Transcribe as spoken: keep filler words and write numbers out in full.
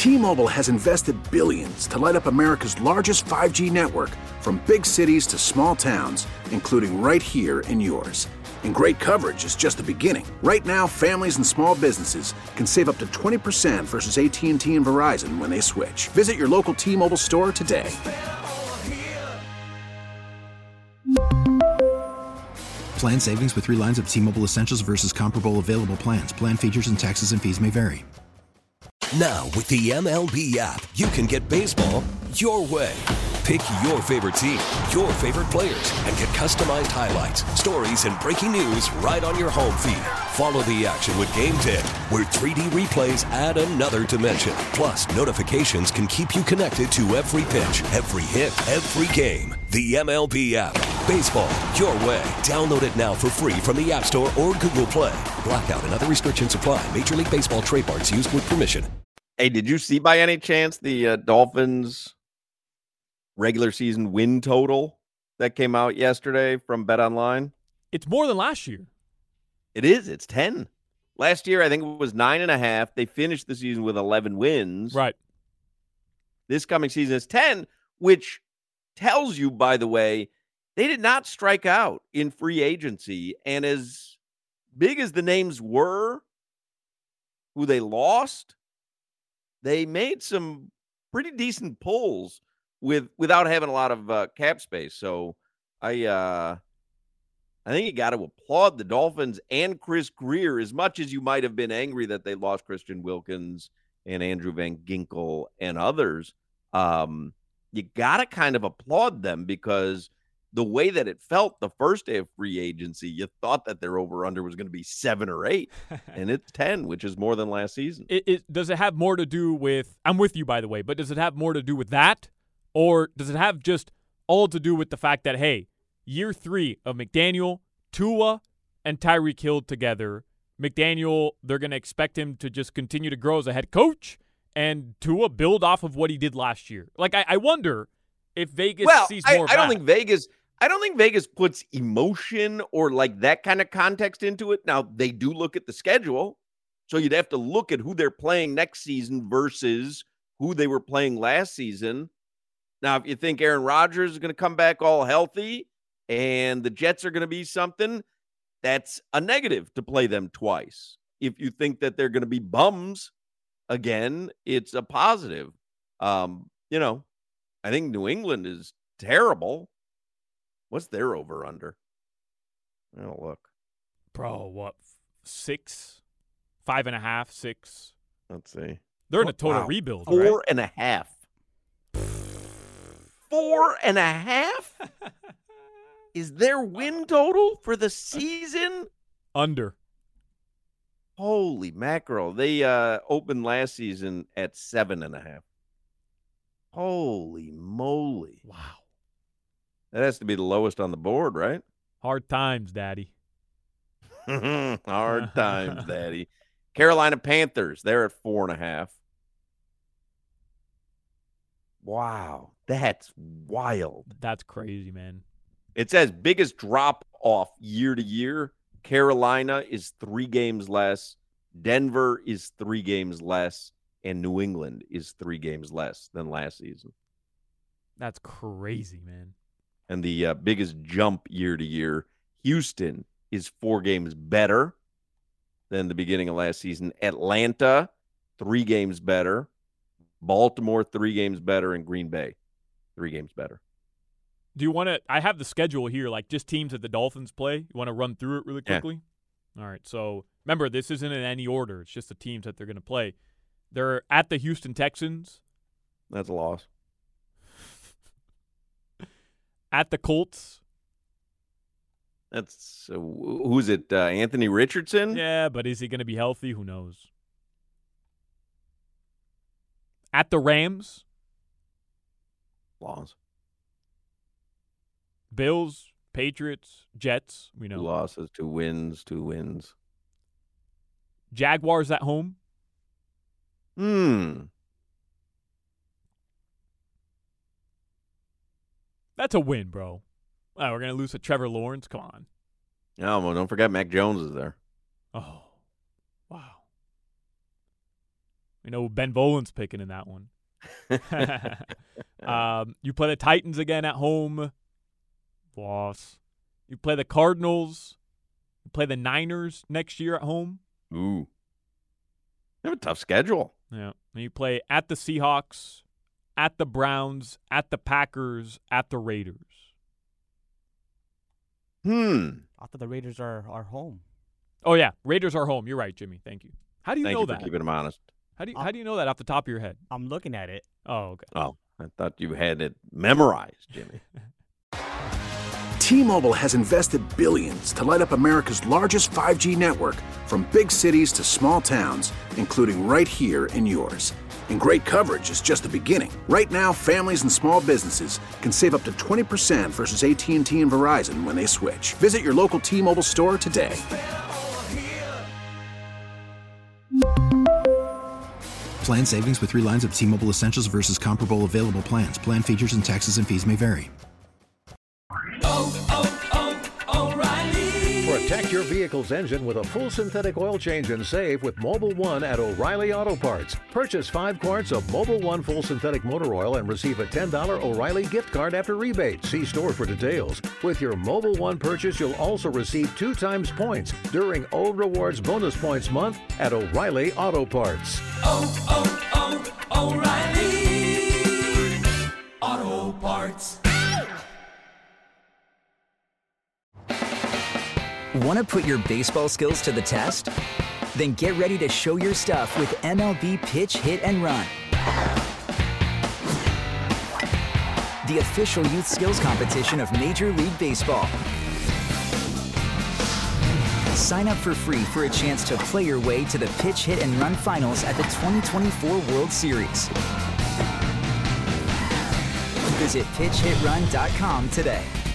T-Mobile has invested billions to light up America's largest five G network, from big cities to small towns, including right here in yours. And great coverage is just the beginning. Right now, families and small businesses can save up to twenty percent versus A T and T and Verizon when they switch. Visit your local T-Mobile store today. Plan savings with three lines of T-Mobile Essentials versus comparable available plans. Plan features and taxes and fees may vary. Now, with the M L B app, you can get baseball your way. Pick your favorite team, your favorite players, and get customized highlights, stories, and breaking news right on your home feed. Follow the action with Game Tip, where three D replays add another dimension. Plus, notifications can keep you connected to every pitch, every hit, every game. The M L B app. Baseball your way. Download it now for free from the App Store or Google Play. Blackout and other restrictions apply. Major League Baseball trademarks used with permission. Hey, did you see by any chance the uh, Dolphins regular season win total that came out yesterday from BetOnline? It's more than last year. It is. It's ten. Last year, I think it was nine and a half. They finished the season with eleven wins. Right. This coming season is ten, which tells you, by the way, they did not strike out in free agency. And as big as the names were who they lost, they made some pretty decent pulls with without having a lot of uh, cap space. So I uh, I think you got to applaud the Dolphins and Chris Grier, as much as you might have been angry that they lost Christian Wilkins and Andrew Van Ginkel and others. Um, you got to kind of applaud them, because the way that it felt the first day of free agency, you thought that their over-under was going to be seven or eight, and it's ten, which is more than last season. It, it, does it have more to do with – I'm with you, by the way, but does it have more to do with that? Or does it have just all to do with the fact that, hey, year three of McDaniel, Tua, and Tyreek Hill together, McDaniel, they're going to expect him to just continue to grow as a head coach, and Tua build off of what he did last year. Like, I, I wonder if Vegas well, sees I, more of I don't that. think Vegas – I don't think Vegas puts emotion or like that kind of context into it. Now, they do look at the schedule, so you'd have to look at who they're playing next season versus who they were playing last season. Now, if you think Aaron Rodgers is going to come back all healthy and the Jets are going to be something, that's a negative to play them twice. If you think that they're going to be bums again, it's a positive. Um, you know, I think New England is terrible. What's their over-under? I'll look. Bro, what, six? Five and a half, six? Let's see. They're in a total wow. rebuild, Four right? and a half. Four and a half? Is their win total for the season? Under. Holy mackerel. They uh, opened last season at seven and a half. Holy moly. Wow. That has to be the lowest on the board, right? Hard times, Daddy. Hard times, Daddy. Carolina Panthers, they're at four and a half. Wow, that's wild. That's crazy, man. It says biggest drop off year to year. Carolina is three games less. Denver is three games less. And New England is three games less than last season. That's crazy, man. And the uh, biggest jump year to year, Houston is four games better than the beginning of last season. Atlanta, three games better. Baltimore, three games better. And Green Bay, three games better. Do you want to – I have the schedule here, like just teams that the Dolphins play. You want to run through it really quickly? Yeah. All right. So, remember, this isn't in any order. It's just the teams that they're going to play. They're at the Houston Texans. That's a loss. At the Colts. That's uh, who's it? Uh, Anthony Richardson? Yeah, but is he going to be healthy? Who knows? At the Rams. Loss. Bills, Patriots, Jets. We know. Two losses, two wins, two wins. Jaguars at home. Hmm. That's a win, bro. Oh, we're going to lose to Trevor Lawrence? Come on. No, well, don't forget Mac Jones is there. Oh, wow. We know Ben Volen's picking in that one. um, you play the Titans again at home. Loss. You play the Cardinals. You play the Niners next year at home. Ooh. They have a tough schedule. Yeah. And you play at the Seahawks, at the Browns, at the Packers, at the Raiders. Hmm. I thought the Raiders are, are home. Oh, yeah. Raiders are home. You're right, Jimmy. Thank you. How do you Thank know you that? for keeping them honest. How do you, I'm, how do you know that off the top of your head? I'm looking at it. Oh, okay. Oh, I thought you had it memorized, Jimmy. T-Mobile has invested billions to light up America's largest five G network, from big cities to small towns, including right here in yours. And great coverage is just the beginning. Right now, families and small businesses can save up to twenty percent versus A T and T and Verizon when they switch. Visit your local T-Mobile store today. Plan savings with three lines of T-Mobile Essentials versus comparable available plans. Plan features and taxes and fees may vary. Oh, oh, oh, O'Reilly. Protect your vehicle's engine with a full synthetic oil change and save with Mobil one at O'Reilly Auto Parts. Purchase five quarts of Mobil one full synthetic motor oil and receive a ten dollars O'Reilly gift card after rebate. See store for details. With your Mobil one purchase, you'll also receive two times points during O Rewards Bonus Points Month at O'Reilly Auto Parts. Oh, oh, oh, O'Reilly Auto Parts. Want to put your baseball skills to the test? Then get ready to show your stuff with M L B Pitch, Hit, and Run. The official youth skills competition of Major League Baseball. Sign up for free for a chance to play your way to the Pitch, Hit, and Run finals at the twenty twenty-four World Series. Visit pitch hit run dot com today.